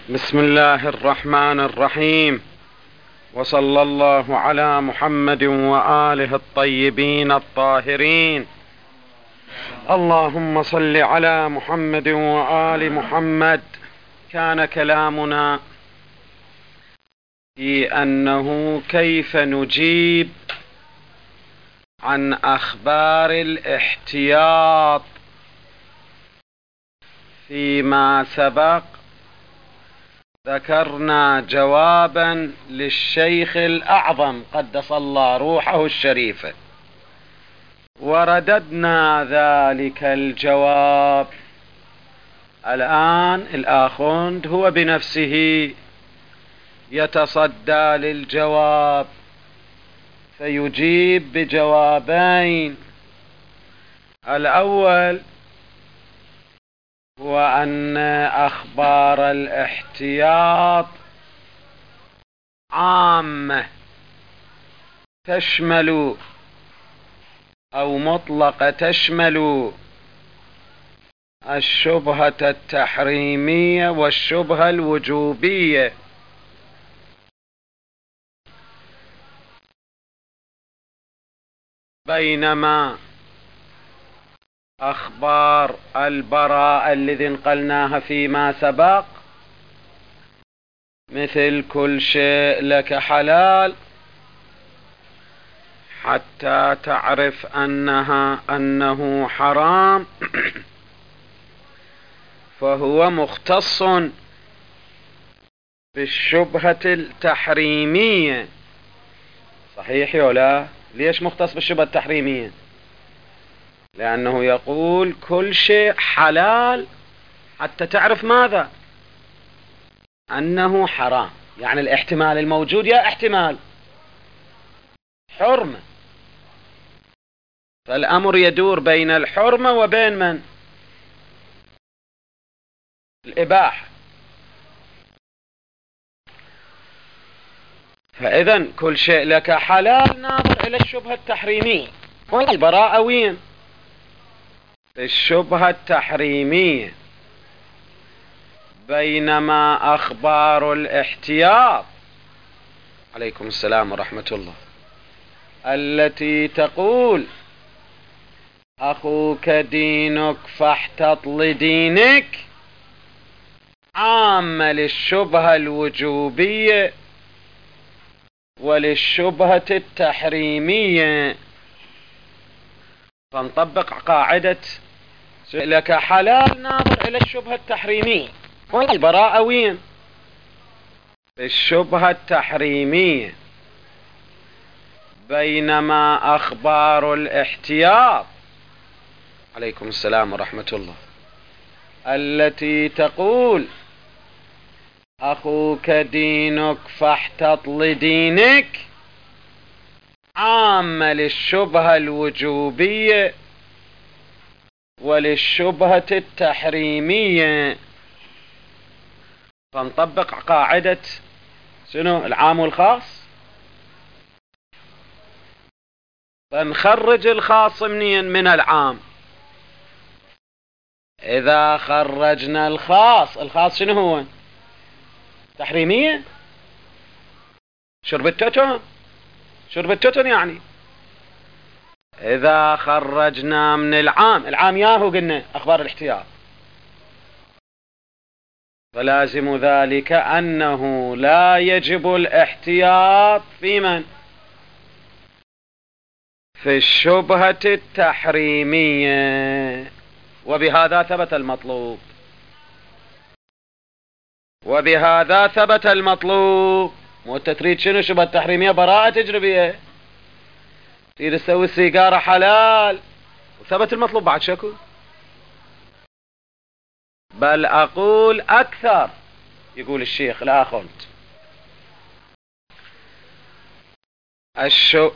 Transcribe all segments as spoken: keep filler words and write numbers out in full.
بسم الله الرحمن الرحيم، وصلى الله على محمد وآله الطيبين الطاهرين. اللهم صل على محمد وآل محمد. كان كلامنا في أنه كيف نجيب عن أخبار الاحتياط فيما سبق. ذكرنا جوابا للشيخ الأعظم قدس الله روحه الشريفة، ورددنا ذلك الجواب. الآن الآخوند هو بنفسه يتصدى للجواب، فيجيب بجوابين. الأول هو أن أخبار الاحتياط عامة، تشمل أو مطلقة تشمل الشبهة التحريمية والشبهة الوجوبية، بينما أخبار البراءة الذي نقلناها فيما سبق مثل كل شيء لك حلال حتى تعرف أنها أنه حرام، فهو مختص بالشبهة التحريمية. صحيح ولا؟ ليش مختص بالشبهة التحريمية؟ لأنه يقول كل شيء حلال حتى تعرف ماذا؟ أنه حرام. يعني الاحتمال الموجود يا احتمال حرمة، فالأمر يدور بين الحرمة وبين من؟ الإباحة. فإذا كل شيء لك حلال ناظر إلى الشبهة التحريمية. والبراءة وين؟ الشبهة التحريمية، بينما أخبار الاحتياط عليكم السلام ورحمة الله التي تقول أخوك دينك فاحتط لدينك عامة للشبهة الوجوبية وللشبهة التحريمية. فنطبق قاعدة لك حلال ناظر إلى الشبهة التحريمية. والبراءة وين؟ الشبهة التحريمية، بينما أخبار الاحتياط عليكم السلام ورحمة الله التي تقول أخوك دينك فاحتط لدينك عامة للشبهة الوجوبية وللشبهة التحريمية. فنطبق قاعدة شنو؟ العام والخاص. فنخرج الخاص منين؟ من العام. إذا خرجنا الخاص، الخاص شنو هو؟ تحريمية. شرب التوتون، شرب التوتون يعني. إذا خرجنا من العام، العام ياهو قلنا أخبار الاحتياط، فلازم ذلك أنه لا يجب الاحتياط في من؟ في الشبهة التحريمية. وبهذا ثبت المطلوب، وبهذا ثبت المطلوب. مو تريد شنو؟ شبهة التحريمية براءة تجربية، تريد تسوي السيجارة حلال وثبت المطلوب بعد شكو. بل أقول أكثر، يقول الشيخ الآخوند الشو...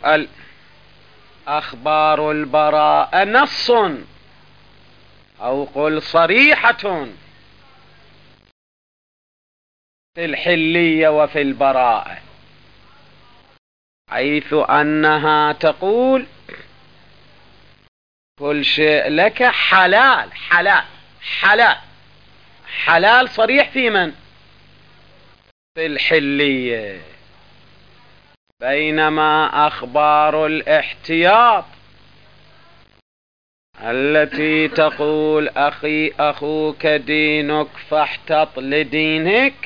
أخبار البراءة نص أو قل صريحة في الحلية وفي البراءة، حيث أنها تقول كل شيء لك حلال. حلال حلال حلال صريح في من؟ في الحلية، بينما أخبار الاحتياط التي تقول أخي أخوك دينك فاحتط لدينك،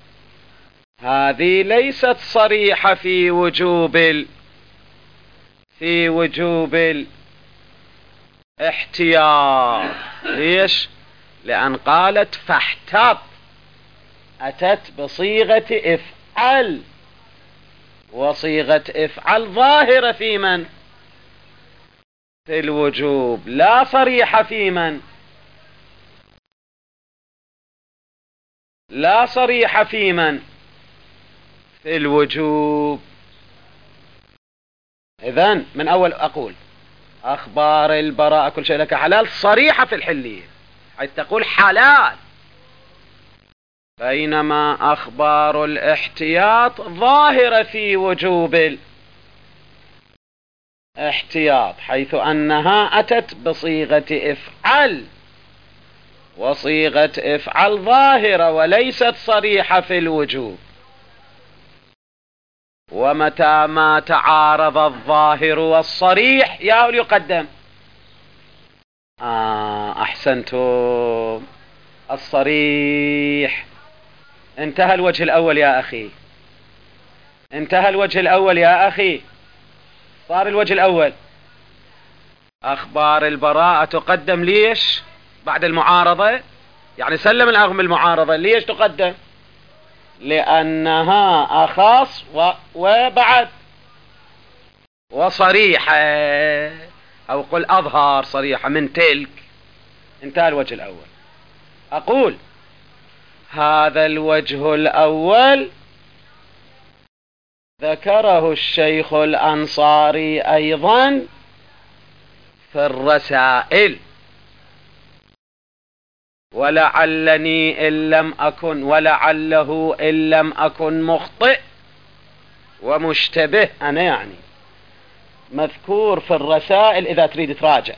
هذه ليست صريحة في وجوب ال... في وجوب الاحتياط. ليش؟ لأن قالت فاحتط، أتت بصيغة افعل، وصيغة افعل ظاهرة في من؟ في الوجوب، لا صريحة في من؟ لا صريحة في من؟ في الوجوب. إذن من أول أقول أخبار البراءة كل شيء لك حلال صريحة في الحلية، حيث تقول حلال، بينما أخبار الاحتياط ظاهرة في وجوب الاحتياط، حيث أنها أتت بصيغة افعل، وصيغة افعل ظاهرة وليست صريحة في الوجوب. ومتى ما تعارض الظاهر والصريح يا يقدم. آه أحسنتم، الصريح. انتهى الوجه الأول يا أخي، انتهى الوجه الأول يا أخي، صار الوجه الأول. أخبار البراءة تقدم ليش بعد المعارضة؟ يعني سلم الأغم المعارضة، ليش تقدم؟ لأنها أخص و... وبعد وصريحة، أو قل أظهر صريحة من تلك. انتهى الوجه الأول. أقول هذا الوجه الأول ذكره الشيخ الأنصاري أيضا في الرسائل، ولعلني إن لم أكن ولعله إن لم أكن مخطئ ومشتبه أنا، يعني مذكور في الرسائل إذا تريد تراجع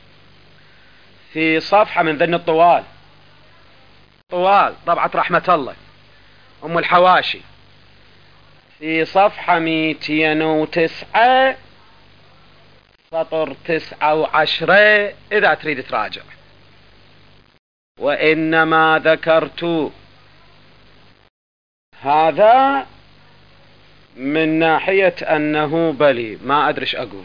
في صفحة من ذن الطوال، طوال طبعة رحمة الله أم الحواشي، في صفحة مئتين وتسعة سطر تسعة وعشرة إذا تريد تراجع. وإنما ذكرت هذا من ناحية أنه بلي ما أدريش أقول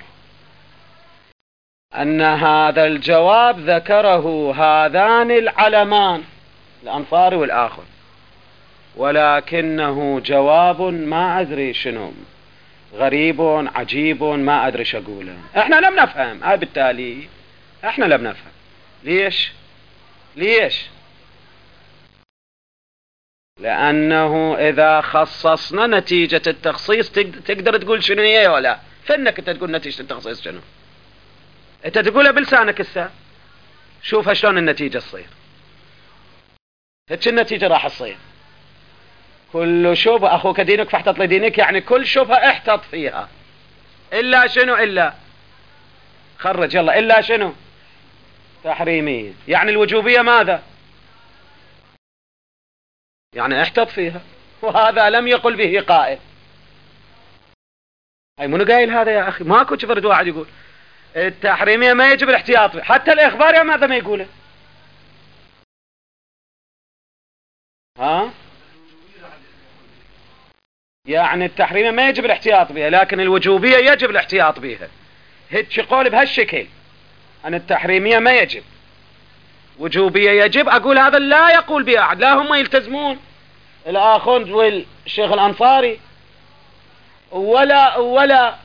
أن هذا الجواب ذكره هذان العلمان الأنصاري والآخر، ولكنه جواب ما أدري شنو، غريب عجيب ما أدري شو أقوله. إحنا لم نفهم، هاي بالتالي إحنا لم نفهم. ليش؟ ليش؟ لأنه إذا خصصنا نتيجة التخصيص تقدر تقول شنو هي ولا؟ فإنك أنت تقول نتيجة التخصيص شنو؟ أنت تقولها بلسانك هسه، شوفها شلون النتيجة تصير. هيك النتيجة راح تصير كل شبهة أخوك دينك فاحتط لدينك، يعني كل شبهة احتط فيها إلا شنو؟ إلا خرج يلا، إلا شنو؟ تحريمية، يعني الوجوبية ماذا؟ يعني احتط فيها، وهذا لم يقل به قائل. هاي منو قايل هذا يا أخي؟ ماكو فرد واحد يقول التحريمية ما يجب الاحتياط، حتى الإخبار يا ماذا ما يقوله. ها؟ يعني التحريمية ما يجب الاحتياط بها، لكن الوجوبية يجب الاحتياط بها. هيك قول بهالشكل أن التحريمية ما يجب، وجوبية يجب، أقول هذا لا يقول به أحد، لا هم يلتزمون الآخوند والشيخ الأنصاري ولا ولا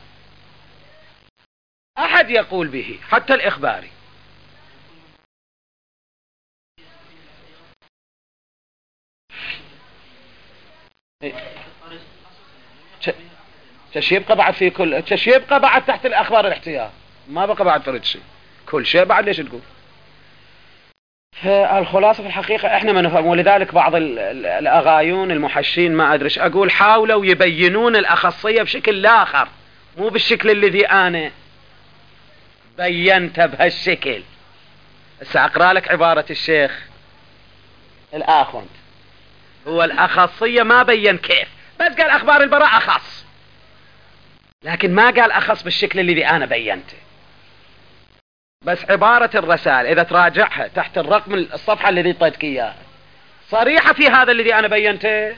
أحد يقول به، حتى الإخباري. تش يبقى بعد في كل تش يبقى بعد تحت الأخبار الاحتياط، ما بقى بعد فرد شيء، كل شيء بعد. ليش تقول؟ الخلاصة في الحقيقة احنا ما نفهم، ولذلك بعض الأغايون المحشين ما أدريش أقول حاولوا يبينون الأخصية بشكل آخر، مو بالشكل الذي أنا بينت بهالشكل. سأقرأ لك عبارة الشيخ الآخوند هو الأخصية ما بين كيف، بس قال أخبار البراء أخص، لكن ما قال أخص بالشكل الذي أنا بينته. بس عبارة الرسائل إذا تراجعها تحت الرقم الصفحة الذي طيتك إياها صريحة في هذا الذي أنا بينته،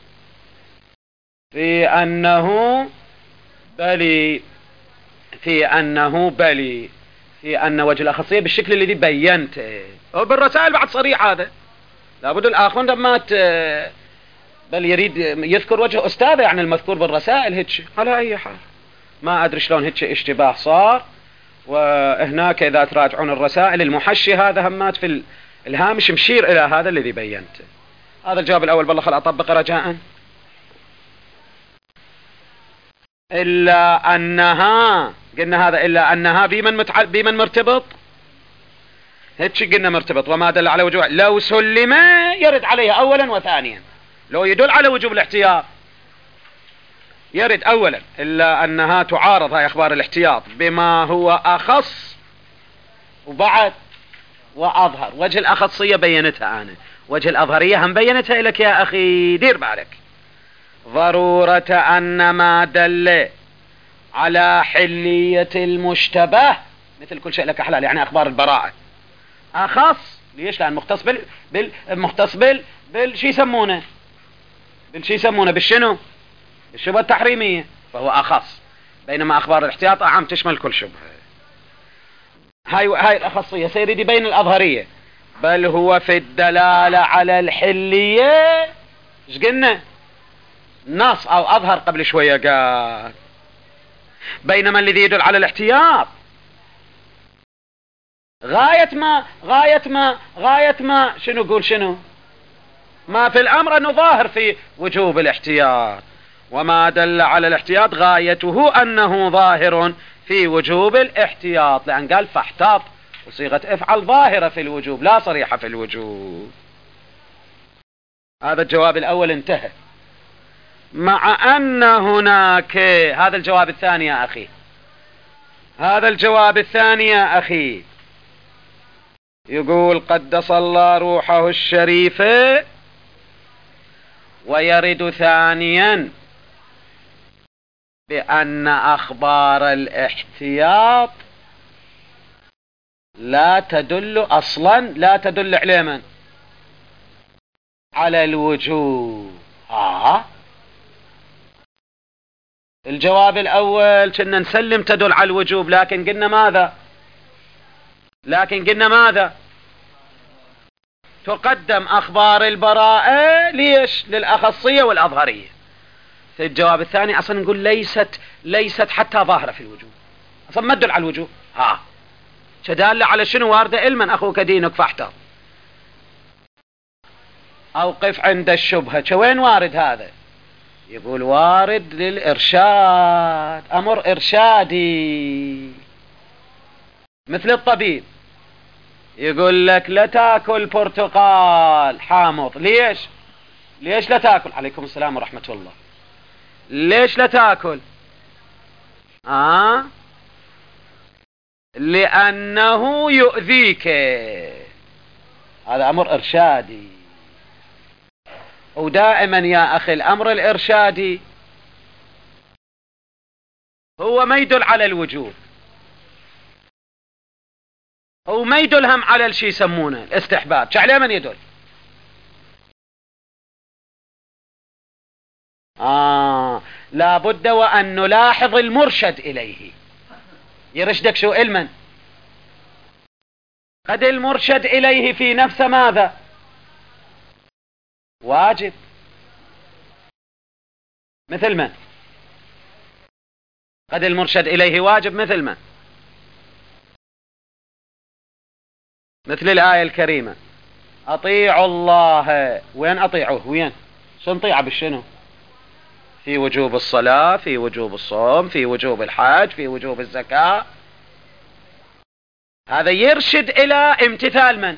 في أنه بلي في أنه بلي في أن وجه الأخصية بالشكل الذي بينته، وبالرسائل بعد صريح هذا. لابد الآخرون لما بل يريد يذكر وجه أستاذه، يعني المذكور بالرسائل هيك على أي حال. ما أدري شلون هيك اشتباه صار. وهناك إذا تراجعون الرسائل المحشي هذا همات في الهامش مشير إلى هذا الذي بينته. هذا الجواب الأول. بالله خل أطبق رجاء. إلا أنها قلنا هذا إلا أنها بمن متع... بمن مرتبط هيك قلنا مرتبط. وما دل على وجوب لو سلم يرد عليها أولا وثانيا. لو يدل على وجوب الاحتياط يرد أولا. إلا أنها تعارض هاي أخبار الاحتياط بما هو أخص وبعد وأظهر. وجه الأخصية بينتها أنا، وجه الأظهرية هم بينتها لك يا أخي، دير بالك. ضرورة أن ما دل على حلية المشتبه مثل كل شيء لك حلال، يعني أخبار البراءة أخص. ليش؟ لأن مختص بال بال مختص بال بال شو يسمونه بالشي يسمونه بالشنو الشبهة التحريمية، فهو أخص. بينما أخبار الاحتياط أعم تشمل كل شبهة. هاي هاي الأخصية سيريد بين الأظهرية. بل هو في الدلالة على الحلية ايش قلنا؟ نص أو أظهر قبل شوية قال. بينما الذي يدل على الاحتياط غاية ما غاية ما غاية ما شنو قول شنو ما في الأمر أنه ظاهر في وجوب الاحتياط. وما دل على الاحتياط غايته أنه ظاهر في وجوب الاحتياط، لأن قال فاحتاط، وصيغة افعل ظاهرة في الوجوب لا صريحة في الوجوب. هذا الجواب الأول انتهى. مع أن هناك هذا الجواب الثاني يا أخي هذا الجواب الثاني يا أخي يقول قدس الله روحه الشريفة. ويرد ثانيا بأن أخبار الاحتياط لا تدل أصلا لا تدل على من؟ على الوجوب. آه الجواب الأول كنا نسلم تدل على الوجوب، لكن قلنا ماذا لكن قلنا ماذا تقدم أخبار البراءة ليش؟ للأخصية والأظهرية. في الجواب الثاني أصلا نقول ليست ليست حتى ظاهرة في الوجوب، أصلا ما تدل على الوجوب. ها شدالة على شنو؟ واردة علما أخوك دينك فاحتر. أوقف عند الشبهة. وين وارد هذا؟ يقول وارد للإرشاد، أمر إرشادي. مثل الطبيب يقول لك لا تاكل برتقال حامض. ليش ليش لا تاكل؟ عليكم السلام ورحمة الله. ليش لا تاكل؟ آه لأنه يؤذيك. هذا أمر إرشادي. ودائما يا أخي الأمر الإرشادي هو ما يدل على الوجوب، هو ما يدل هم على الشيء يسمونه الاستحباب. على من يدل؟ آه لابد وأن نلاحظ المرشد إليه. يرشدك شو علما؟ قد المرشد إليه في نفس ماذا؟ واجب. مثل من؟ قد المرشد إليه واجب مثل من؟ مثل الآية الكريمة أطيعوا الله. وين أطيعوه؟ وين شو نطيعه بالشنو؟ في وجوب الصلاة، في وجوب الصوم، في وجوب الحج، في وجوب الزكاة. هذا يرشد إلى امتثال من؟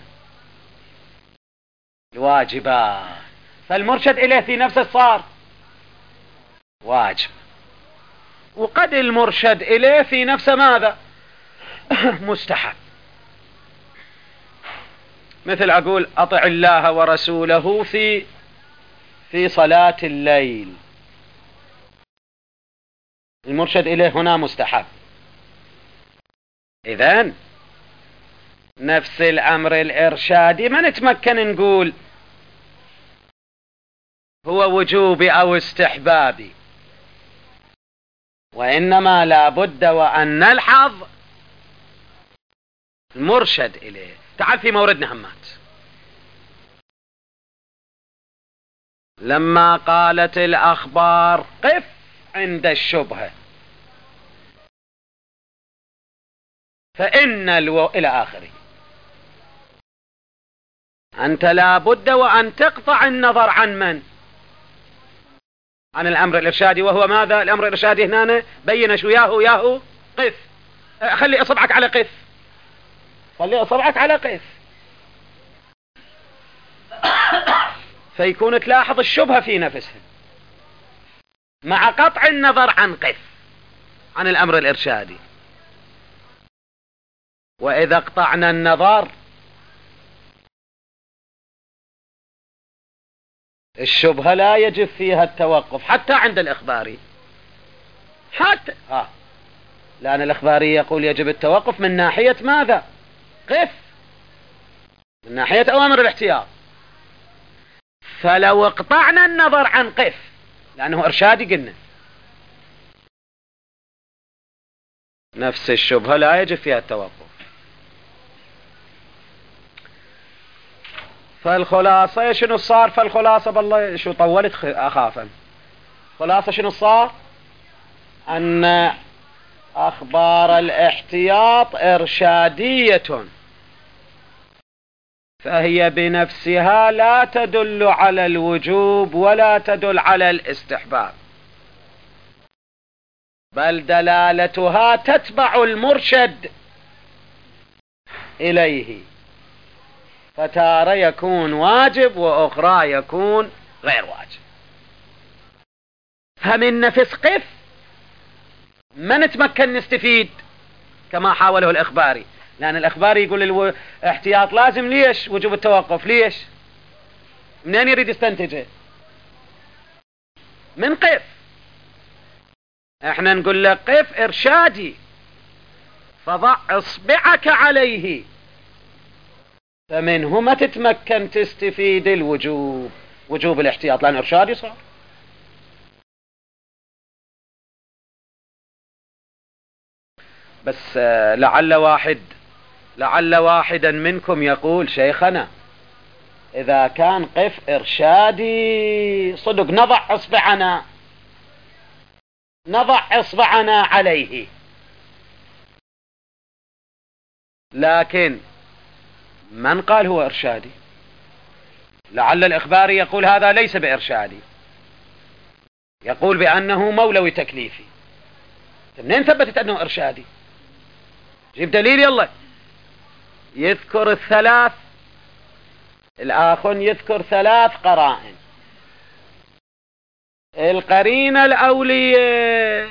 الواجبات. فالمرشد إليه في نفسه صار واجب. وقد المرشد إليه في نفسه ماذا؟ مستحب. مثل أقول أطع الله ورسوله في في صلاة الليل، المرشد إليه هنا مستحب. إذن نفس الأمر الإرشادي ما نتمكن نقول هو وجوبي أو استحبابي، وإنما لا بد وأن نلحظ المرشد إليه. تعال في موردنا همات، لما قالت الأخبار قف عند الشبهة فإن الو... إلى آخره، أنت لا بد وأن تقطع النظر عن من؟ عن الأمر الإرشادي، وهو ماذا؟ الأمر الإرشادي هنا بين شو ياهو ياهو قف، خلي أصبعك على قف، خلي أصبعك على قف، فيكون تلاحظ الشبهة في نفسها مع قطع النظر عن قف عن الأمر الإرشادي. وإذا قطعنا النظر الشبهة لا يجب فيها التوقف حتى عند الإخباري، حتى ها لأن الإخباري يقول يجب التوقف من ناحية ماذا؟ قف، من ناحية أوامر الاحتياط. فلو اقطعنا النظر عن قف لأنه إرشادي قلنا نفس الشبهة لا يجب فيها التوقف. فالخلاصة شنو صار؟ فالخلاصة بالله شو طولت أخافا. خلاصة شنو صار؟ أن أخبار الاحتياط إرشادية، فهي بنفسها لا تدل على الوجوب ولا تدل على الاستحباب، بل دلالتها تتبع المرشد إليه، فتارة يكون واجب وأخرى يكون غير واجب. فمن نفس قف ما نتمكن نستفيد كما حاوله الإخباري، لأن الإخباري يقول الاحتياط لازم، ليش وجوب التوقف؟ ليش؟ منين يريد يستنتجه؟ من قف. احنا نقول له قف إرشادي فضع اصبعك عليه، فمنه ما تتمكن تستفيد الوجوب، وجوب الاحتياط، لأن إرشادي صار. بس لعل واحد لعل واحدا منكم يقول شيخنا إذا كان قف إرشادي صدق نضع إصبعنا نضع إصبعنا عليه، لكن من قال هو إرشادي؟ لعل الإخباري يقول هذا ليس بإرشادي، يقول بأنه مولوي تكليفي. منين ثبتت أنه إرشادي؟ جيب دليل يلا. يذكر الثلاث، الآخ يذكر ثلاث قرائن. القرينة الأولية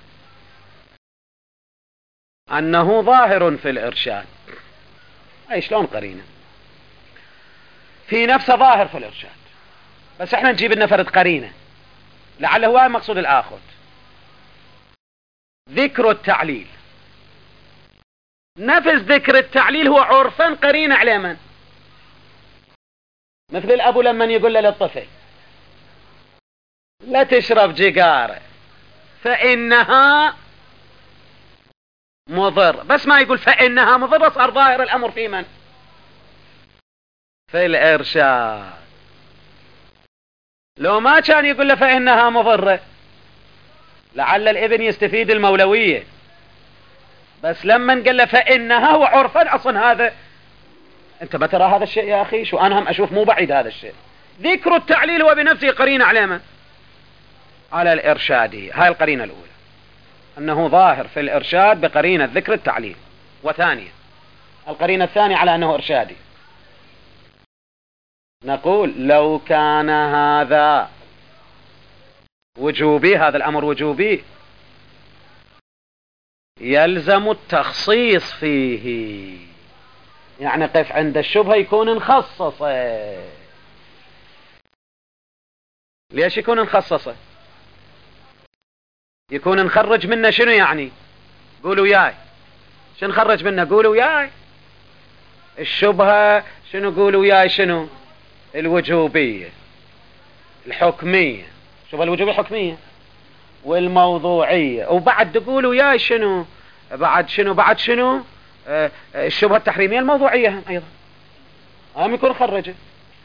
أنه ظاهر في الإرشاد. أي شلون قرينة؟ في نفسه ظاهر في الإرشاد، بس احنا نجيب لنا فرد قرينة لعله هو مقصود الآخر. ذكر التعليل، نفس ذكر التعليل هو عرفا قرينة على من؟ مثل الأبو لما يقول للطفل لا تشرب جيجارة فإنها مضر، بس ما يقول فإنها مضرة، صار ظاهر الأمر في من؟ في الإرشاد. لو ما كان يقول له فإنها مضرة لعل الابن يستفيد المولوية، بس لما قال له فإنها هو عرفا أصلا هذا. أنت ما ترى هذا الشيء يا أخي؟ شو أنا هم أشوف مو بعيد هذا الشيء. ذكر التعليل هو بنفسه قرينة على من؟ على الإرشادي. هاي القرينة الأولى، أنه ظاهر في الإرشاد بقرينة ذكر التعليل. وثانيا القرينة الثانية على أنه إرشادي، نقول لو كان هذا وجوبي، هذا الأمر وجوبي، يلزم التخصيص فيه، يعني قف عند الشبهة يكون مخصصة. ليش يكون نخصصه؟ يكون نخرج منه شنو يعني؟ قولوا وياي شنو نخرج منه؟ قولوا وياي الشبهة شنو؟ قولوا وياي شنو؟ الوجوبية الحكمية، شبهة الوجوبية الحكمية والموضوعية، وبعد تقولوا وياي شنو؟ بعد شنو؟ بعد شنو؟ آه الشبهة التحريمية الموضوعية هم أيضا هم يكون خرجه.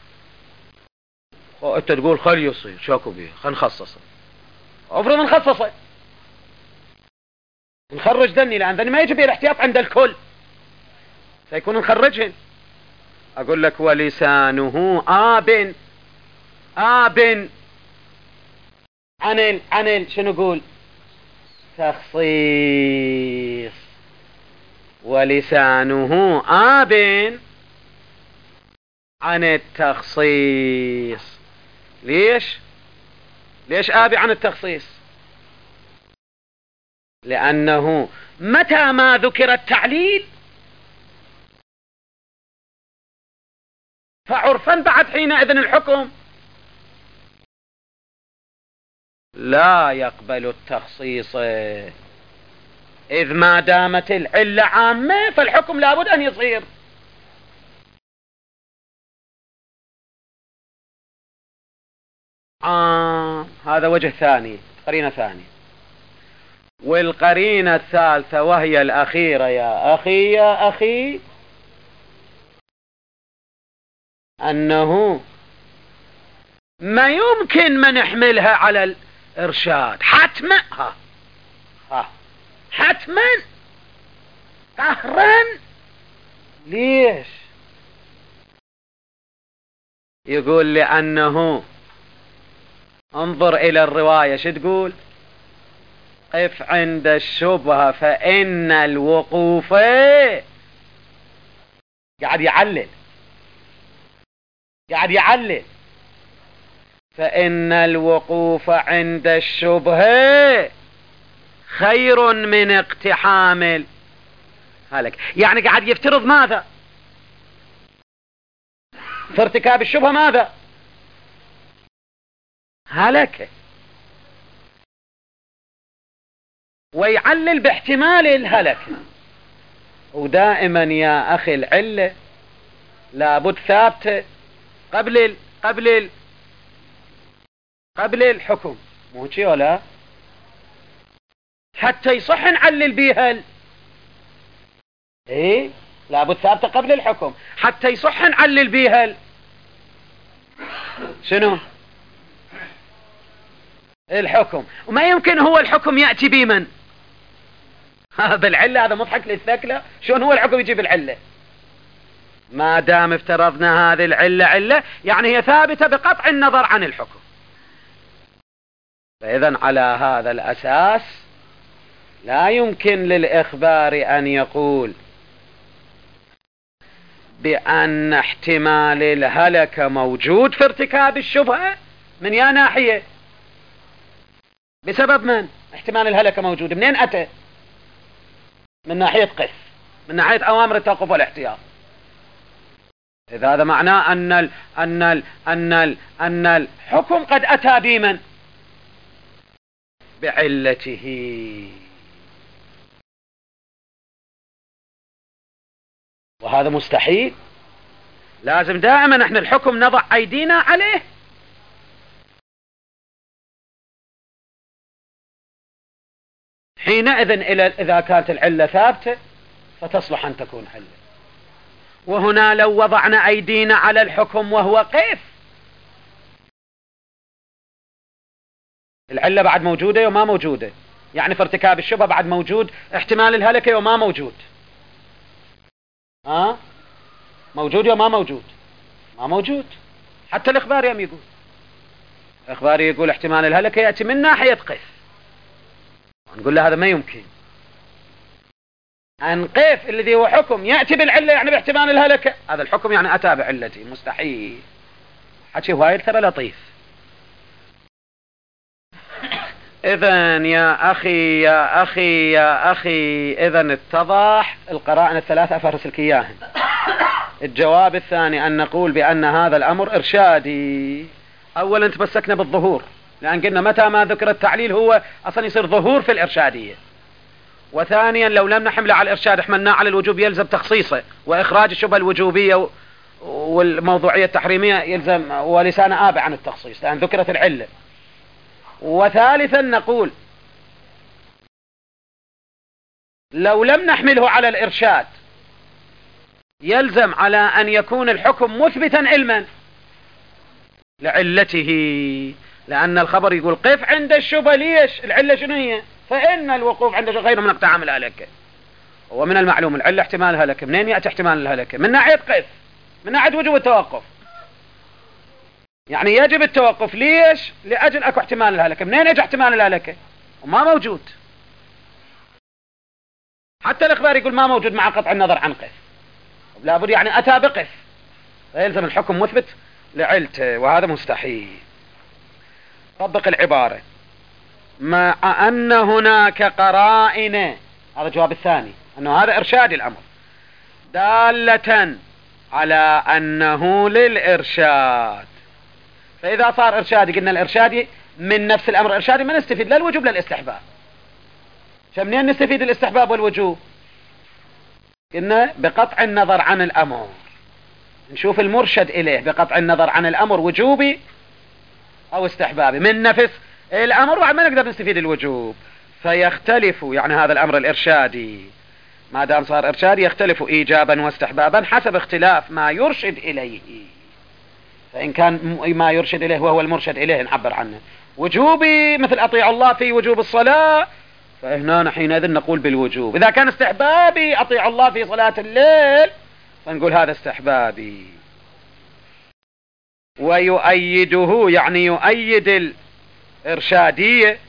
انت تقول خل يصير شاكو بيه خل نخصصه، افرض نخصصه نخرج ذني، لان ذني ما يجب الاحتياط عند الكل سيكون نخرجهن. اقول لك ولسانه آب آب عن ال عن ال شنو قول؟ تخصيص. ولسانه آب عن التخصيص. ليش؟ ليش آبي عن التخصيص؟ لأنه متى ما ذكر التعليل فعرفا بعد حينئذ الحكم لا يقبل التخصيص، إذ ما دامت العلة عامة فالحكم لابد أن يصير. آه هذا وجه ثاني، قرينة ثانية. والقرينة الثالثة وهي الأخيرة يا أخي يا أخي أنه ما يمكن ما نحملها على الإرشاد حتما، ها ها حتما قهرا. ليش؟ يقول لأنه انظر إلى الرواية شو تقول؟ قف عند الشبهة فإن الوقوف، قاعد يعلل قاعد يعلل فإن الوقوف عند الشبهة خير من اقتحام هلك. يعني قاعد يفترض ماذا؟ في ارتكاب الشبهة ماذا؟ هلك، ويعلل باحتمال الهلك. ودائما يا أخي العلة لابد ثابتة قبل ال... قبل ال... قبل الحكم، مو شي ولا حتى يصح نعلل بيها ال... ايه لابد ثابتة قبل الحكم حتى يصح نعلل بيها ال... شنو الحكم. وما يمكن هو الحكم يأتي بمن بالعلة. هذا مضحك للثكلة. شلون هو الحكم يجيب العلة؟ ما دام افترضنا هذه العلة علة يعني هي ثابتة بقطع النظر عن الحكم. فإذا على هذا الأساس لا يمكن للإخبار أن يقول بأن احتمال الهلك موجود في ارتكاب الشبهة من يا ناحية. بسبب من احتمال الهلك موجود؟ منين أتى؟ من ناحية قف، من ناحية أوامر التوقف والاحتياط. إذا هذا معناه أن ال أن ال أن ال أن الحكم قد أتى بمن؟ بعلته. وهذا مستحيل. لازم دائما احنا الحكم نضع أيدينا عليه. حينئذ إذا كانت العلة ثابتة فتصلح أن تكون علة. وهنا لو وضعنا أيدينا على الحكم وهو قف، العلة بعد موجودة وما موجودة، يعني في ارتكاب الشبهة بعد موجود احتمال الهلكة وما موجود. ها أه؟ موجود وما موجود؟ ما موجود. حتى الإخباري يم يقول الإخباري يقول احتمال الهلكة يأتي من ناحية قف. نقول له هذا ما يمكن. أن قف الذي هو حكم يأتي بالعلة يعني باحتمال الهلكة، هذا الحكم يعني أتى بعلتي، مستحيل. حكي وايد ترى لطيف. إذن يا أخي يا أخي يا أخي إذن اتضح القرائن الثلاثة أفرس لك إياهن. الجواب الثاني أن نقول بأن هذا الأمر إرشادي اولا تمسكنا بالظهور، لان قلنا متى ما ذكر التعليل هو اصلا يصير ظهور في الارشادية. وثانيا لو لم نحمله على الارشاد حملناه على الوجوب يلزم تخصيصه واخراج الشبهة الوجوبية والموضوعية التحريمية يلزم ولسان آبع عن التخصيص لان ذكرت العلة. وثالثا نقول لو لم نحمله على الارشاد يلزم على ان يكون الحكم مثبتا علما لعلته، لان الخبر يقول قف عند الشبهة. ليش؟ العلة شنو هي؟ فان الوقوف عند الشبهة خير من اقتحام الهلكة. ومن المعلوم العلة احتمال الهلكة. منين يأتي احتمال الهلكة؟ من ناحية قف، من ناحية وجوب التوقف. يعني يجب التوقف. ليش؟ لأجل اكو احتمال الهلكة. منين يجي احتمال الهلكة؟ وما موجود. حتى الاخبار يقول ما موجود مع قطع النظر عن قف، لابد يعني اتى بقف، فيلزم الحكم مثبت لعلته، وهذا مستحيل. طبق العبارة مع ان هناك قرائن، هذا الجواب الثاني، انه هذا ارشادي الامر، دالة على انه للارشاد. فاذا صار ارشادي قلنا الارشادي من نفس الامر ارشادي ما نستفيد لا الوجوب لا الاستحباب. فمنين نستفيد الاستحباب والوجوب؟ قلنا بقطع النظر عن الامر، نشوف المرشد اليه بقطع النظر عن الامر وجوبي او استحبابي من نفس الامر، وبعد ما نقدر نستفيد الوجوب. فيختلف يعني هذا الامر الارشادي ما دام صار ارشادي يختلف ايجابا واستحبابا حسب اختلاف ما يرشد اليه. فان كان ما يرشد اليه وهو المرشد اليه نعبر عنه وجوبي مثل اطيع الله في وجوب الصلاة، فهنا حينئذ نقول بالوجوب. اذا كان استحبابي اطيع الله في صلاة الليل فنقول هذا استحبابي. ويؤيده يعني يؤيد الارشادية.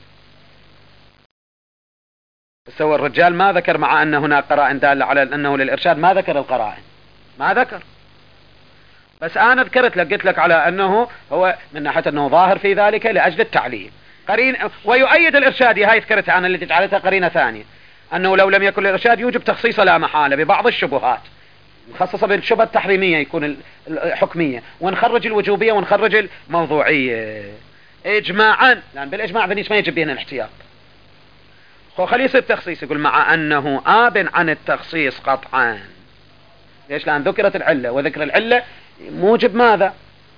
سوى الرجال ما ذكر مع ان هناك قرائن دالة على انه للارشاد، ما ذكر القرائن، ما ذكر. بس انا ذكرت لك، قلت لك على انه هو من ناحية انه ظاهر في ذلك لاجل التعليل. قرين ويؤيد الارشادي هاي ذكرتها انا التي جعلتها قرينة ثانية، انه لو لم يكن الارشاد يوجب تخصيصه لا محالة ببعض الشبهات، نخصص بالشبهة التحريمية يكون الحكمية، ونخرج الوجوبية ونخرج الموضوعية اجماعا، لان بالاجماع بنيش ما يجب بهنا الاحتياط. خليه يصير تخصيص، يقول مع انه آب عن التخصيص قطعا. ليش؟ لان ذكرت العلة، وذكر العلة موجب ماذا؟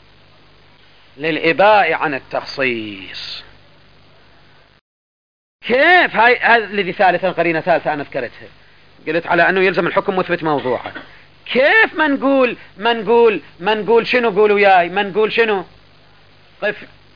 للإباء عن التخصيص. كيف؟ هاي هذه ثالثا قرينة ثالثة انا ذكرتها، قلت على انه يلزم الحكم مثبت موضوعا. كيف ما نقول ما نقول ما نقول شنو قولوا وياي، ما نقول شنو قف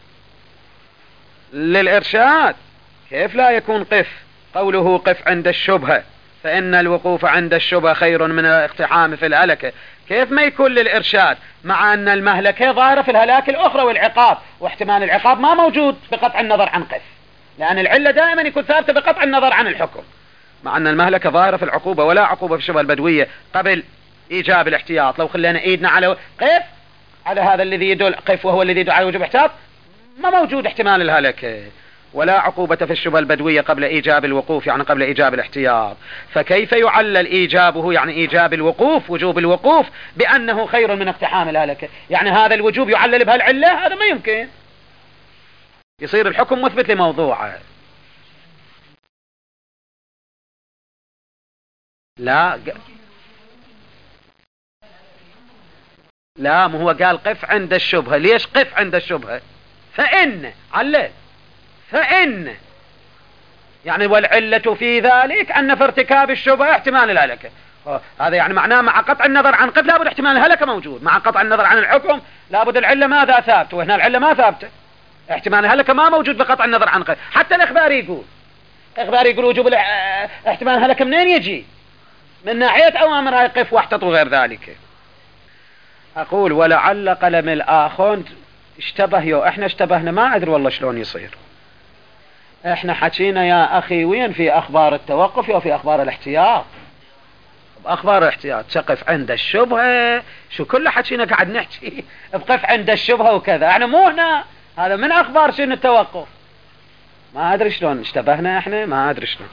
للإرشاد؟ كيف لا يكون قف؟ قوله قف عند الشبهة فإن الوقوف عند الشبهة خير من الاقتحام في الهلكة، كيف ما يكون للإرشاد مع أن المهلكة ظاهرة في الهلاك الأخرى والعقاب، واحتمال العقاب ما موجود بقطع النظر عن قف، لأن العلة دائما يكون ثابتة بقطع النظر عن الحكم، مع أن المهلكة ظاهرة في العقوبة ولا عقوبة في الشبهة البدوية قبل إيجاب الاحتياط. لو خلينا إيدنا على قف، على هذا الذي يدل قف وهو الذي يدل على وجوب احتياط، ما موجود احتمال الهلكة ولا عقوبة في الشبهة البدوية قبل إيجاب الوقوف، يعني قبل إيجاب الاحتياط. فكيف يعلل إيجابه يعني إيجاب الوقوف وجوب الوقوف بأنه خير من اقتحام الهلكة؟ يعني هذا الوجوب يعلل بهالعلة؟ هذا ما يمكن. يصير الحكم مثبت لموضوعه. لا لا، ما هو قال قف عند الشبهة. ليش قف عند الشبهة؟ فإن علل فإن يعني والعلة في ذلك أن في ارتكاب الشبهة احتمال الهلكة. هذا يعني معناه مع قطع النظر عن قف لابد احتمال الهلكة موجود، مع قطع النظر عن الحكم لابد العلة ماذا ثابت، وهنا العلة ما ثابتة، احتمال الهلكة ما موجود بقطع النظر عن قف. حتى الإخبار يقول إخبار يقول وجوب احتمال الهلكة منين يجي؟ من ناحية أوامر هاي قف واحتط وغير ذلك. أقول ولعل قلم الآخون اشتبه، يو احنا اشتبهنا ما أدري والله شلون يصير. احنا حكينا يا أخي وين في أخبار التوقف وفي أخبار الاحتياط. أخبار الاحتياط شقف عند الشبهة، شو كله حكينا قاعد نحكي بقف عند الشبهة وكذا، يعني مو هنا هذا من أخبار شنو التوقف. ما أدري شلون اشتبهنا احنا، ما أدري شلون.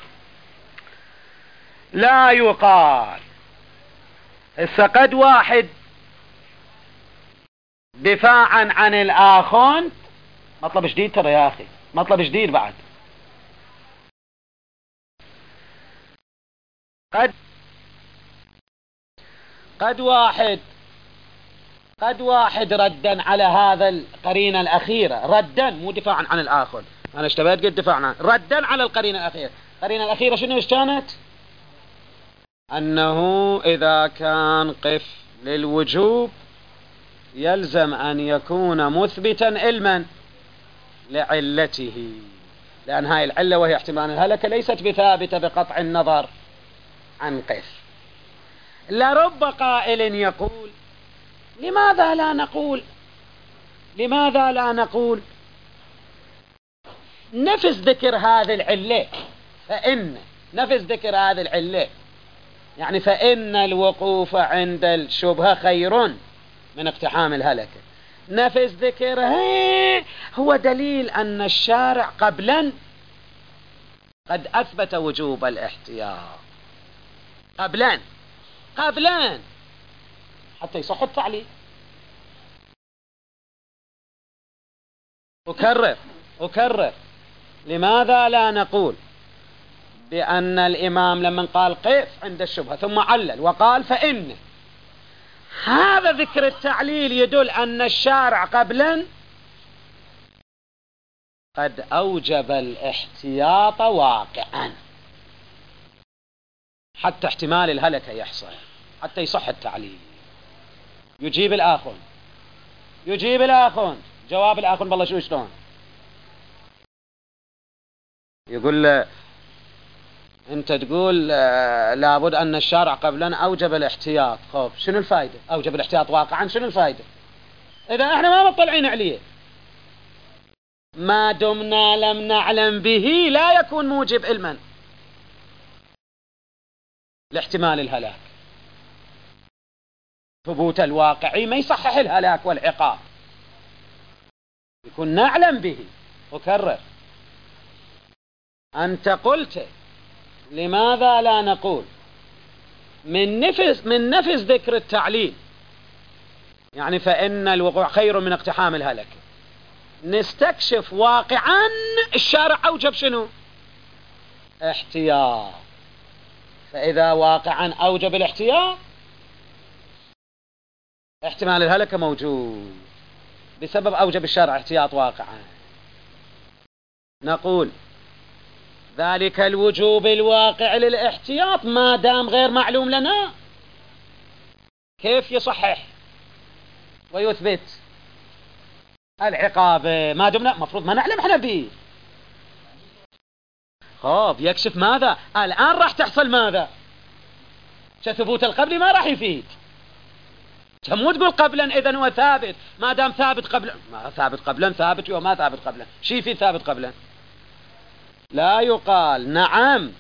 لا يقال هسه قد واحد دفاعا عن الآخر. مطلب جديد ترى يا أخي، مطلب جديد بعد. قد قد واحد قد واحد ردا على هذا القرينة الأخيرة، ردا مو دفاعا عن الآخر، أنا اشتبهت قلت دفاعا عنه، ردا على القرينة الأخيرة. القرينة الأخيرة شنو ايش كانت؟ أنه إذا كان قف للوجوب يلزم أن يكون مثبتا علما لعلته، لأن هاي العلة وهي احتمال الهلكة ليست بثابتة بقطع النظر عن قف. لرب قائل يقول لماذا لا نقول لماذا لا نقول نفس ذكر هذه العلة، فإن نفس ذكر هذه العلة يعني فإن الوقوف عند الشبهة خير من اقتحام الهلكة، نفس ذكرها هو دليل أن الشارع قبلا قد أثبت وجوب الاحتياط قبلا قبلا حتى يصح التعليل. أكرر أكرر لماذا لا نقول بأن الإمام لما قال قف عند الشبهة ثم علل وقال فإن هذا ذكر التعليل يدل أن الشارع قبلا قد أوجب الاحتياط واقعا حتى احتمال الهلكة يحصل، حتى يصح التعليل. يجيب الآخر يجيب الآخر جواب الآخر بالله شو شلون يقول له انت تقول لابد ان الشارع قبلا اوجب الاحتياط، خوف شنو الفائدة؟ اوجب الاحتياط واقعا شنو الفائدة اذا احنا ما مطلعين عليه؟ ما دمنا لم نعلم به لا يكون موجب علما لاحتمال الهلاك. ثبوت الواقعي ما يصحح الهلاك والعقاب، يكون نعلم به. أكرر أنت قلت لماذا لا نقول من نفس من نفس ذكر التعليل يعني فإن الوقوع خير من اقتحام الهلك، نستكشف واقعا الشارع أوجب شنو؟ احتياط. فإذا واقعا أوجب الاحتياط احتمال الهلكة موجود بسبب أوجب الشارع احتياط واقعا. نقول ذلك الوجوب الواقع للاحتياط ما دام غير معلوم لنا كيف يصحح ويثبت العقاب ما دمنا مفروض ما نعلم احنا به. خب يكشف ماذا الآن راح تحصل ماذا؟ ثبوت القبل ما راح يفيد. مو تقول قبلا إذن هو ثابت، ما دام ثابت قبلا ما ثابت قبلا ثابت وما ثابت قبلا شي في ثابت قبلا لا يقال نعم.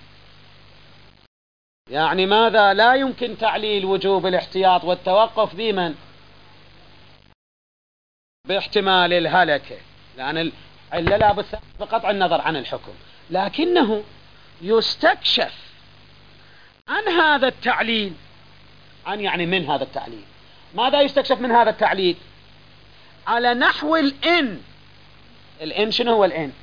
يعني ماذا؟ لا يمكن تعليل وجوب الاحتياط والتوقف بمن؟ باحتمال الهلكة، لأن العلة لا بد بقطع النظر عن الحكم، لكنه يستكشف عن هذا التعليل، عن يعني من هذا التعليل. ماذا يستكشف من هذا التعليل؟ على نحو الإن. الإن شنو هو الإن؟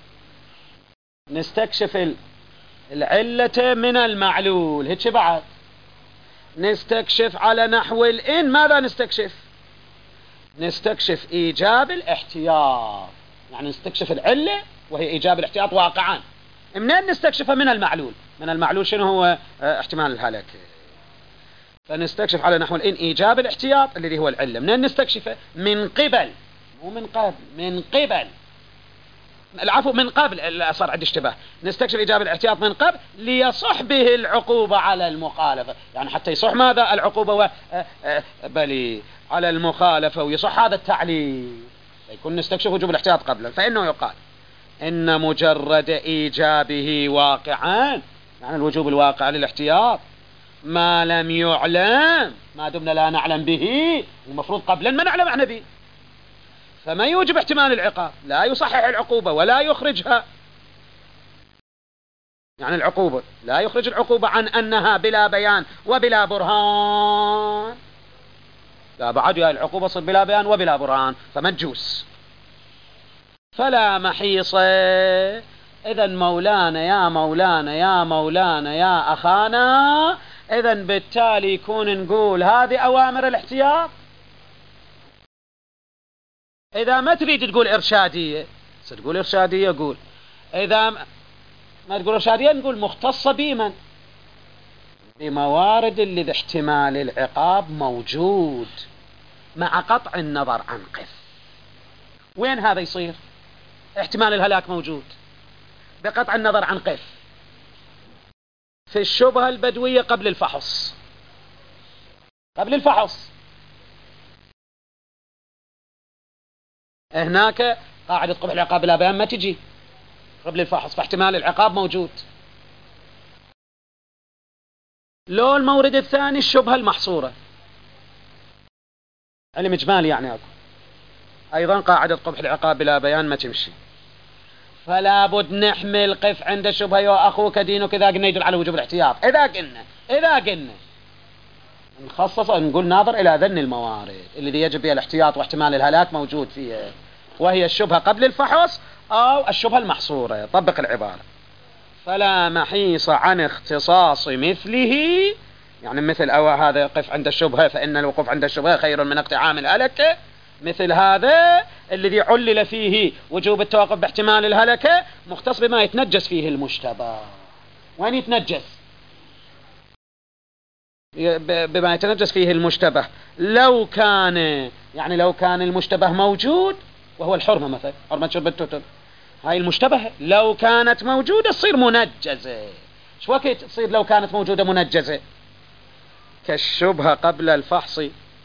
نستكشف العلة من المعلول، هيك بعد نستكشف على نحو الإن. ماذا نستكشف؟ نستكشف إيجاب الاحتياط، يعني نستكشف العلة وهي إيجاب الاحتياط واقعا. منين نستكشفها؟ من المعلول. من المعلول شنو هو؟ احتمال الهلك. فنستكشف على نحو الإن إيجاب الاحتياط الذي هو العلة. منين نستكشفه؟ من قبل، مو من قبل، من قبل، العفو من قبل، صار عندي اشتباه. نستكشف إيجاب الاحتياط من قبل ليصح به العقوبة على المخالفة، يعني حتى يصح ماذا؟ العقوبة و... بلي على المخالفة ويصح هذا التعليل، يكون نستكشف وجوب الاحتياط قبلا. فإنه يقال إن مجرد إيجابه واقعا، يعني الوجوب الواقع للاحتياط ما لم يعلم، ما دمنا لا نعلم به، المفروض قبلا ما نعلم عن به، فما يوجب احتمال العقاب، لا يصحح العقوبة ولا يخرجها، يعني العقوبة لا يخرج العقوبة عن أنها بلا بيان وبلا برهان. لا بعد يا العقوبة صر بلا بيان وبلا برهان فمجوس. فلا محيص. إذا مولانا يا مولانا يا مولانا يا أخانا، إذا بالتالي يكون نقول هذه أوامر الاحتياط. إذا ما تريد تقول إرشادية ستقول إرشادية قول، إذا ما تقول إرشادية نقول مختصة بمن؟ بموارد اللي ذي احتمال العقاب موجود مع قطع النظر عن قف. وين هذا يصير؟ احتمال الهلاك موجود بقطع النظر عن قف في الشبهة البدوية قبل الفحص. قبل الفحص هناك قاعدة قبح العقاب بلا بيان ما تجي قبل الفحص، فاحتمال العقاب موجود. لو المورد الثاني الشبهة المحصورة علم إجمالي يعني أكو أيضا قاعدة قبح العقاب بلا بيان ما تمشي. فلا بد نحمل قف عند الشبهة يا أخوك دينك إذا قلنا يدل على وجوب الاحتياط. إذا قلنا إذا قلنا نخصص نقول ناظر إلى ذن الموارد اللي يجب بها الاحتياط واحتمال الهلاك موجود فيها، وهي الشبهة قبل الفحص أو الشبهة المحصورة. طبق العبارة. فلا محيص عن اختصاص مثله، يعني مثل أو هذا قف عند الشبهة فإن الوقوف عند الشبهة خير من اقتحام الهلكة، مثل هذا الذي علل فيه وجوب التوقف باحتمال الهلكة مختص بما يتنجس فيه المشتبه. وين يتنجس؟ بما يتنجس فيه المشتبه. لو كان يعني لو كان المشتبه موجود وهو الحرمة مثلا حرمة شرب التتر، هاي المشتبه لو كانت موجودة تصير منجزة. شو وقت تصير لو كانت موجودة منجزة؟ كالشبهة قبل الفحص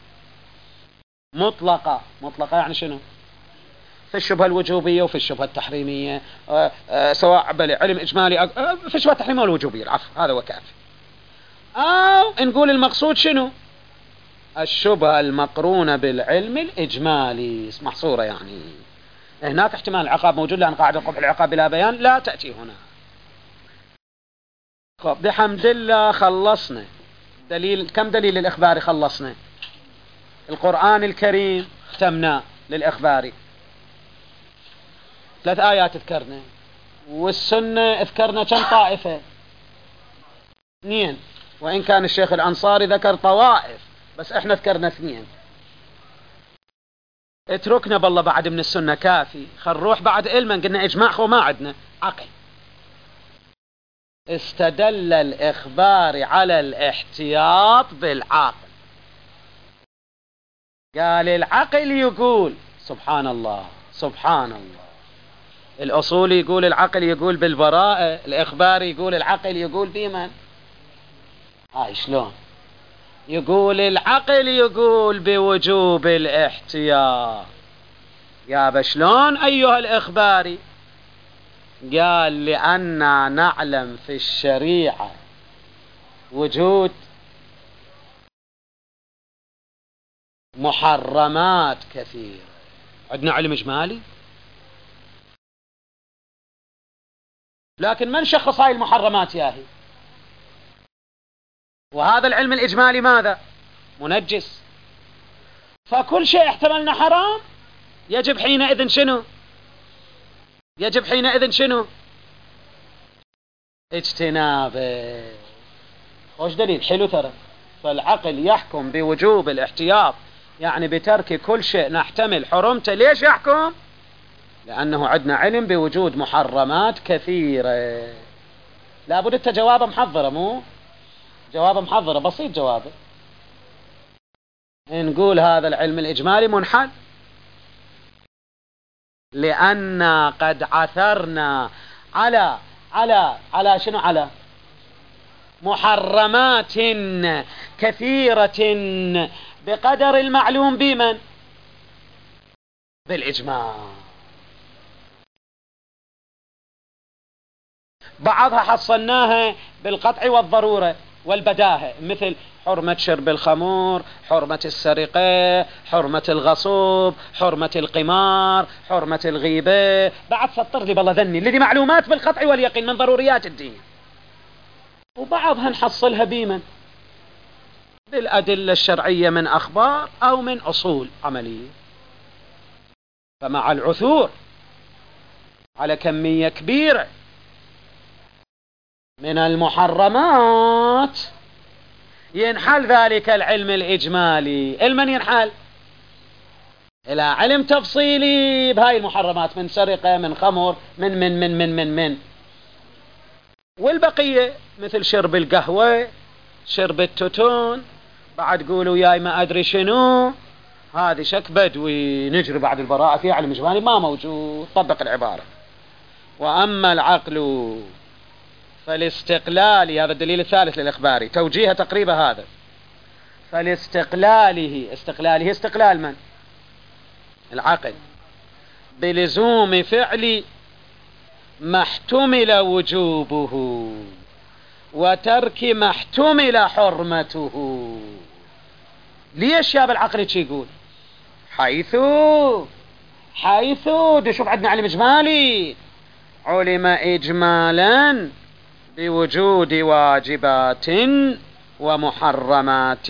مطلقة. مطلقة يعني شنو؟ في الشبهة الوجوبية وفي الشبهة التحريمية، آآ آآ سواء بالعلم إجمالي في الشبهة التحريمية والوجوبية العفو هذا وكافي. أو نقول المقصود شنو؟ الشبهة المقرونة بالعلم الإجمالي محصورة، يعني هناك احتمال العقاب موجود لأن قاعدة قبح العقاب بلا بيان لا تأتي هنا. خب بحمد الله خلصنا دليل. كم دليل الإخباري خلصنا؟ القرآن الكريم ختمنا للإخباري ثلاث آيات ذكرنا، والسنة ذكرنا كم طائفة؟ اثنين، وإن كان الشيخ الأنصاري ذكر طوائف بس احنا ذكرنا اثنين. اتركنا بالله بعد من السنة كافي. خل نروح بعد علما قلنا إجماع خو ما عندنا عقل. استدل الإخبار على الاحتياط بالعقل. قال العقل يقول سبحان الله سبحان الله. الأصول يقول العقل يقول بالبراءة، الإخبار يقول العقل يقول بمن؟ هاي شلون؟ يقول العقل يقول بوجوب الاحتياط. يا بشلون أيها الإخباري؟ قال لأننا نعلم في الشريعة وجود محرمات كثيرة. عندنا علم إجمالي لكن من شخص هاي المحرمات ياهي؟ وهذا العلم الإجمالي ماذا؟ منجس. فكل شيء احتملنا حرام يجب حينئذ شنو؟ يجب حينئذ شنو؟ اجتنابه. خوش دليل حلو ترى. فالعقل يحكم بوجوب الاحتياط، يعني بترك كل شيء نحتمل حرمته. ليش يحكم؟ لأنه عندنا علم بوجود محرمات كثيرة. لابد انت جوابه محضرة، مو جوابه محضرة بسيط جوابه. نقول هذا العلم الإجمالي منحل لأن قد عثرنا على على على شنو؟ على محرمات كثيرة بقدر المعلوم بمن؟ بالإجماع. بعضها حصلناها بالقطع والضرورة والبداهة، مثل حرمة شرب الخمور، حرمة السرقة، حرمة الغصب، حرمة القمار، حرمة الغيبة. بعد سطر لي بالله ذني الذي معلومات بالقطع واليقين من ضروريات الدين. وبعضها نحصلها بمن؟ بالأدلة الشرعية من أخبار أو من أصول عملية. فمع العثور على كمية كبيرة من المحرمات ينحل ذلك العلم الإجمالي. المن ينحل إلى علم تفصيلي بهاي المحرمات، من سرقة، من خمر، من من من من من من والبقية مثل شرب القهوة، شرب التوتون، بعد قولوا ياي ما أدري شنو، هذه شك بدوي نجري بعد البراءة فيها علم إجمالي ما موجود. طبق العبارة. وأما العقل فالاستقلالي، هذا الدليل الثالث للإخباري، توجيه تقريبا هذا. فالاستقلاله، استقلاله استقلال من؟ العقل، بلزوم فعل ما احتمل وجوبه وترك ما احتمل حرمته. ليش يا بالعقل شي يقول؟ حيث حيث شوف عندنا علم إجمالي، علم إجمالا بوجود واجبات ومحرمات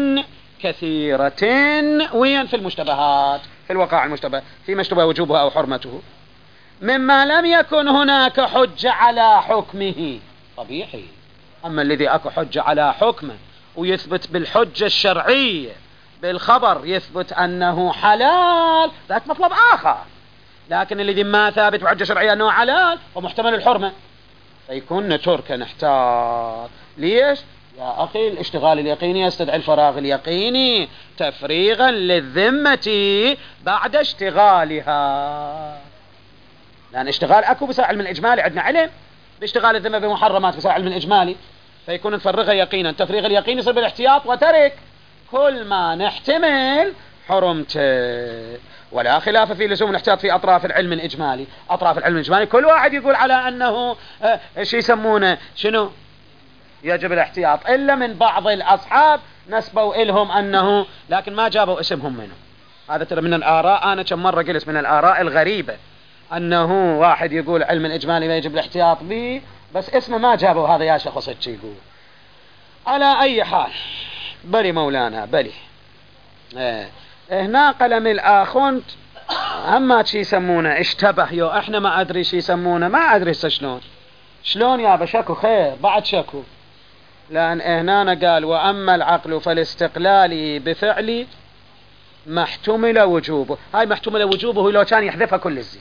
كثيرة، وين؟ في المشتبهات، في الوقائع المشتبه، فيما اشتبه وجوبها أو حرمته، مما لم يكن هناك حجة على حكمه. طبيعي. أما الذي أكو حجة على حكمه ويثبت بالحجة الشرعية بالخبر يثبت أنه حلال، ذاك مطلب آخر. لكن الذي ما ثابت بحجة شرعية أنه حلال ومحتمل الحرمة فيكون نترك نحتاط. ليش؟ يا أخي الاشتغال اليقيني يستدعي الفراغ اليقيني تفريغا للذمة بعد اشتغالها. لأن اشتغال أكو بساعة علم الإجمالي، عندنا علم باشتغال الذمة بمحرمات بساعة علم الإجمالي، فيكون نفرغها يقينا. تفريغ اليقين يصير بالاحتياط وترك كل ما نحتمل حرمته. ولا خلاف في لزوم الاحتياط في أطراف العلم الإجمالي. أطراف العلم الإجمالي كل واحد يقول على أنه اه شو يسمونه شنو يجب الاحتياط، إلا من بعض الأصحاب نسبوا إلهم أنه، لكن ما جابوا اسمهم منه. هذا ترى من الآراء، أنا كم مرة قلت من الآراء الغريبة أنه واحد يقول علم الإجمالي ما يجب الاحتياط به بس اسمه ما جابوا هذا يا شخص يقول. على أي حال بلي مولانا بلي اه هنا قلم الآخوند أما شي يسمونه اشتبه يو احنا ما أدري شي يسمونه، ما أدري شلون شلون يا بشكو خير بعد شكو. لأن هنا قال وأما العقل فالاستقلال بفعل ما احتمل وجوبه. هاي ما احتمل وجوبه لو كان يحذفها كل الزين.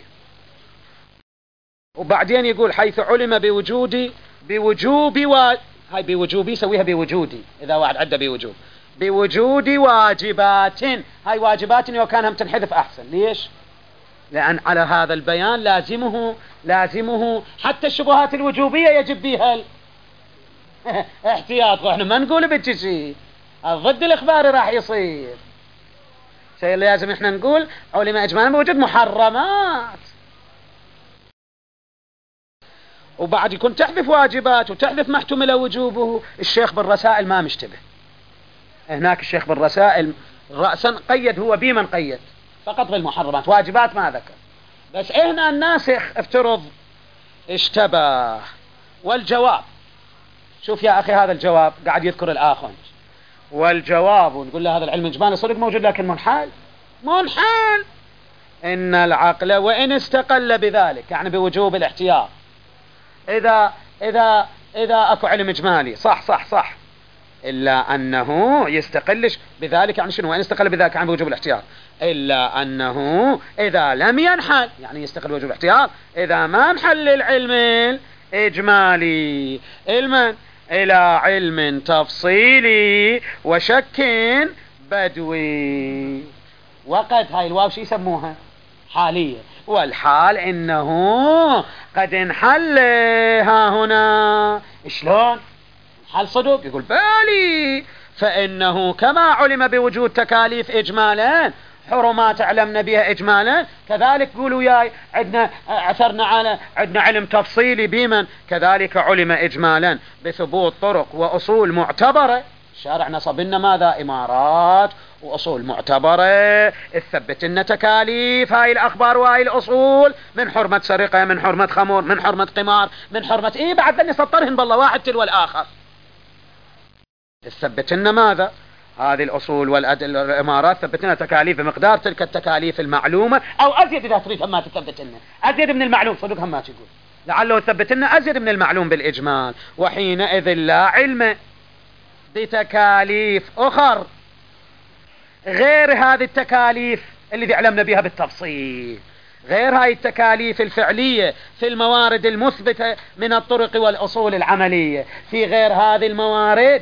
وبعدين يقول حيث علم بوجودي بوجوب و... هاي بوجوبي يسويها بوجودي إذا واحد عدى بوجوب بوجود واجبات. هاي واجبات لو كانها تنحذف أحسن. ليش؟ لأن على هذا البيان لازمه لازمه حتى الشبهات الوجوبية يجب بها احتياط. واحنا ما نقول بالجزء ضد الإخبار راح يصير شيء اللي لازم احنا نقول علم إجمالا بوجود محرمات، وبعد يكون تحذف واجبات وتحذف ما احتمل وجوبه. الشيخ بالرسائل ما مشتبه هناك. الشيخ بالرسائل رأسا قيد هو بمن قيد فقط بالمحرمات، واجبات ما ذكر. بس هنا الناسخ افترض اشتبه. والجواب شوف يا أخي هذا الجواب قاعد يذكر الآخوند والجواب ونقول له هذا العلم إجمالي صدق موجود لكن منحال منحال. إن العقل وإن استقل بذلك يعني بوجوب الاحتياط، إذا إذا إذا أكو علم إجمالي صح صح صح إلا أنه يستقلش بذلك. يعني شنو وإن استقل بذلك يعني بوجوب الاحتياط؟ إلا أنه إذا لم ينحل يعني يستقل بوجوب الاحتياط إذا ما انحل العلم الإجمالي علما إلى علم تفصيلي وشك بدوي. وقد هاي الواو شي يسموها حالية، والحال إنه قد انحل ها هنا. شلون حال صدق؟ يقول بالي فإنه كما علم بوجود تكاليف إجمالا حرمات علمنا بها إجمالا كذلك قولوا ياي عندنا عثرنا على عندنا علم تفصيلي بمن كذلك علم إجمالا بثبوت طرق وأصول معتبرة. الشارع نصب لنا ماذا؟ إمارات وأصول معتبرة تثبت لنا تكاليف هاي الأخبار وهاي الأصول من حرمة سرقة، من حرمة خمر، من حرمة قمار، من حرمة إيه بعد ذني سطرهن بالله واحد تلو الآخر. تثبت لنا ماذا؟ هذه الأصول والإمارات ثبت لنا تكاليف بمقدار تلك التكاليف المعلومة أو أزيد إذا تريد هم تثبت لنا أزيد من المعلوم. صدق هم تقول لعله ثبت لنا أزيد من المعلوم بالإجمال، وحينئذ لا علم بتكاليف أخر غير هذه التكاليف الذي علمنا بها بالتفصيل، غير هاي التكاليف الفعلية في الموارد المثبتة من الطرق والأصول العملية، في غير هذه الموارد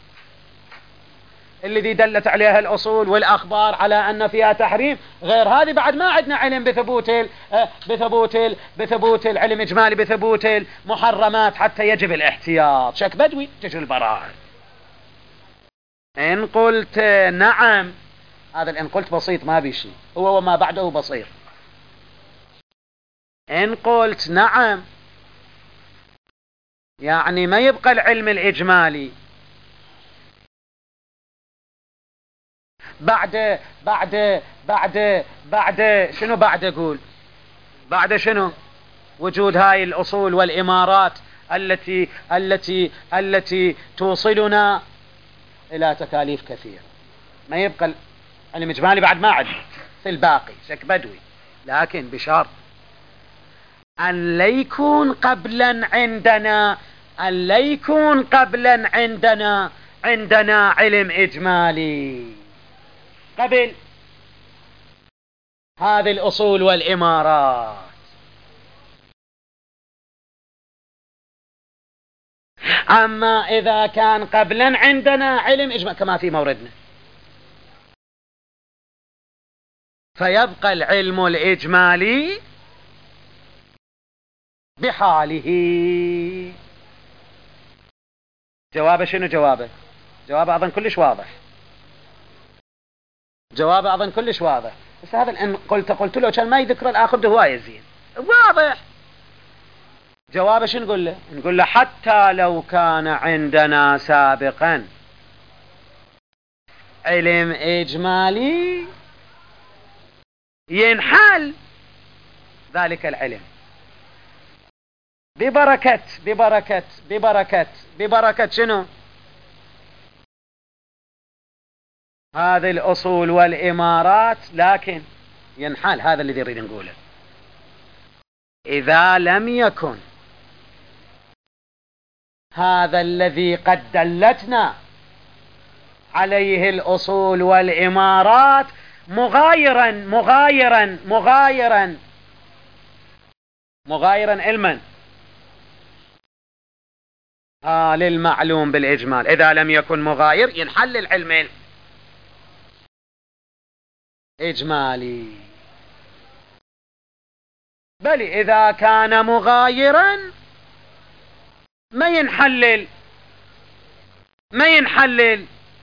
الذي دلت عليها الأصول والأخبار على أن فيها تحريم، غير هذه بعد ما عندنا علم بثبوت ال بثبوت ال بثبوت العلم إجمالي بثبوت المحرمات حتى يجب الاحتياط. شك بدوي تجي البراءة. إن قلت نعم، هذا الإن قلت بسيط ما بيشي، هو وما بعده بسيط. إن قلت نعم يعني ما يبقى العلم الإجمالي بعد بعد بعد بعد شنو بعد أقول بعد شنو وجود هاي الأصول والإمارات التي التي التي توصلنا إلى تكاليف كثيرة. ما يبقى العلم الإجمالي بعد ما عد في الباقي شك بدوي، لكن بشرط أن لا يكون قبلا عندنا أن لا يكون قبلا عندنا عندنا علم إجمالي قبل هذه الأصول والإمارات. أما إذا كان قبلا عندنا علم إجمالي كما في موردنا، فيبقى العلم الإجمالي بحاله. جوابه شنو جوابه؟ جوابه أظن كلش واضح، جوابه أظن كلش واضح. بس هذا إن قلت قلت له كان ما يذكر الآخر ده هواية زين واضح. جوابه شنو نقول له؟ نقول له حتى لو كان عندنا سابقا علم إجمالي ينحل ذلك العلم ببركة ببركة ببركة ببركة شنو؟ هذه الأصول والإمارات، لكن ينحل. هذا الذي نريد نقوله. إذا لم يكن هذا الذي قد دلتنا عليه الأصول والإمارات مغايرا مغايرا مغايرا مغايرا علما آه للمعلوم بالإجمال. إذا لم يكن مغاير ينحل العلم الإجمالي. بل إذا كان مغايرا ما ينحلل ما ينحلل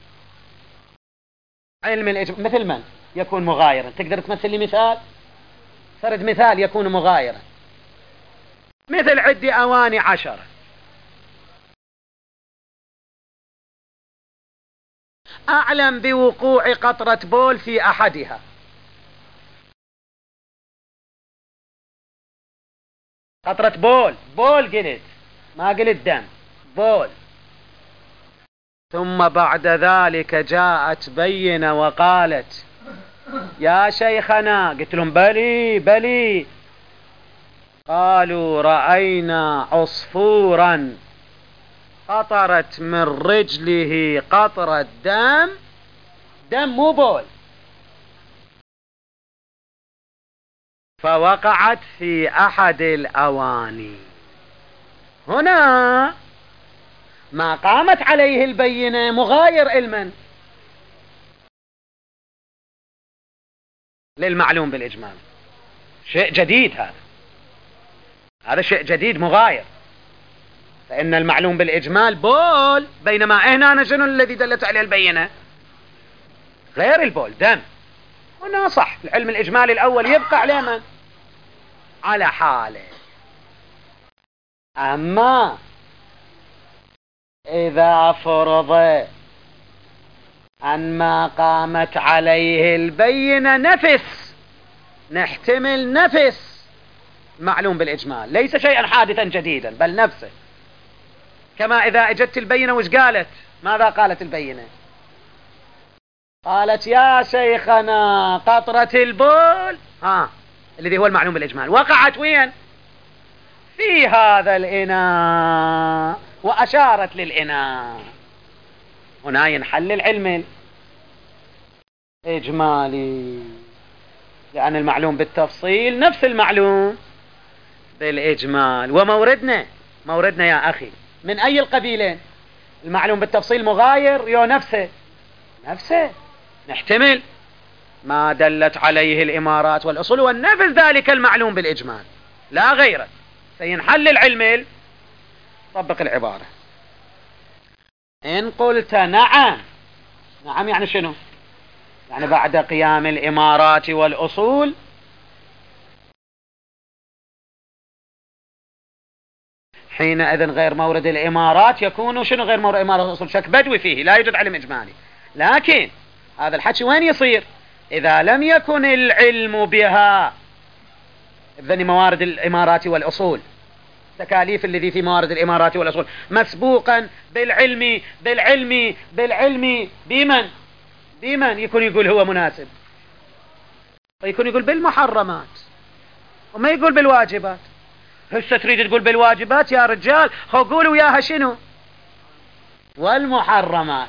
علم الإجمال. مثل من يكون مغايرا؟ تقدر تمثل لي مثال؟ فرد مثال يكون مغايرا. مثل عدي أواني عشرة، أعلم بوقوع قطرة بول في أحدها، قطرة بول بول قلت ما قلت دم بول. ثم بعد ذلك جاءت بينة وقالت يا شيخنا، قلت لهم بلي بلي، قالوا رأينا عصفورا قطرت من رجله قطرة دم، دم مو بول، فوقعت في أحد الأواني. هنا ما قامت عليه البينة مغاير علما للمعلوم بالإجمال. شيء جديد هذا، هذا شيء جديد مغاير، فإن المعلوم بالإجمال بول، بينما هنا شنو الذي دلت عليه البينة؟ غير البول دم. هنا صح العلم الإجمالي الأول يبقى على من؟ على حاله. أما إذا فرض أن ما قامت عليه البينة نفس، نحتمل نفس معلوم بالإجمال، ليس شيئا حادثا جديدا بل نفسه. كما إذا اجت البينة وش قالت؟ ماذا قالت البينة؟ قالت يا شيخنا قطرة البول ها الذي هو المعلوم بالإجمال وقعت وين؟ في هذا الإناء، وأشارت للإناء. هنا ينحل العلم الإجمالي، لأن المعلوم بالتفصيل نفس المعلوم بالإجمال. وموردنا موردنا يا أخي من أي القبيلين؟ المعلوم بالتفصيل مغاير يو نفسه نفسه نحتمل ما دلت عليه الإمارات والأصول والنفذ ذلك المعلوم بالإجمال لا غيره. سينحل العلم. طبق العبارة. إن قلت نعم، نعم يعني شنو؟ يعني بعد قيام الإمارات والأصول حينئذ غير مورد الإمارات يكون شنو غير مورد الإمارات والأصول؟ شك بدوي فيه، لا يوجد علم إجمالي. لكن هذا الحكي وين يصير؟ إذا لم يكن العلم بها إذن موارد الإمارات والأصول، تكاليف الذي في موارد الإمارات والأصول مسبوقا بالعلم بالعلم بالعلم بمن بمن يكون يقول هو مناسب؟ يكون يقول بالمحرمات وما يقول بالواجبات. هسه تريد تقول بالواجبات يا رجال، خو قولوا وياها شنو؟ والمحرمات.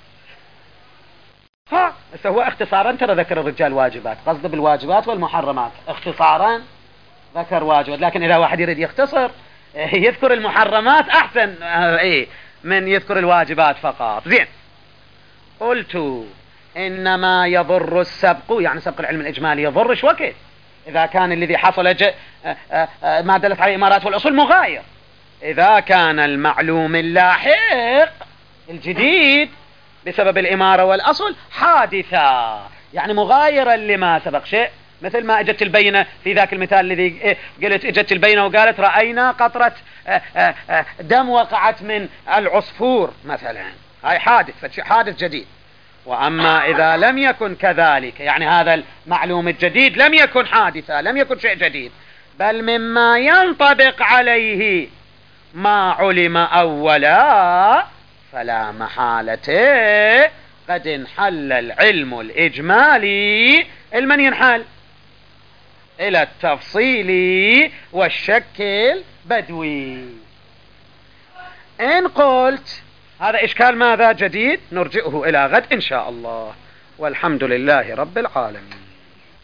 ها هسه هو اختصارا ترى ذكر الرجال واجبات، قصده بالواجبات والمحرمات اختصارا ذكر واجبات، لكن إذا واحد يريد يختصر يذكر المحرمات أحسن ايه من يذكر الواجبات فقط. زين، قلت إنما يضر السبق، يعني سبق العلم الإجمالي يضر شو وقت؟ إذا كان الذي حصل ج... ما دلت عليه الإمارات والأصول مغاير. إذا كان المعلوم اللاحق الجديد بسبب الإمارة والأصل حادثا، يعني مغايرا لما سبق شيء، مثل ما اجت البينة في ذاك المثال الذي قلت اجت البينة وقالت رأينا قطرة دم وقعت من العصفور مثلا، هاي حادث حادث جديد. وأما إذا لم يكن كذلك، يعني هذا المعلوم الجديد لم يكن حادثا، لم يكن شيء جديد، بل مما ينطبق عليه ما علم أولا، فلا محالة قد انحل العلم الإجمالي. المن ينحل؟ إلى التفصيل والشك البدوي. إن قلت هذا إشكال ماذا جديد نرجئه إلى غد إن شاء الله، والحمد لله رب العالمين.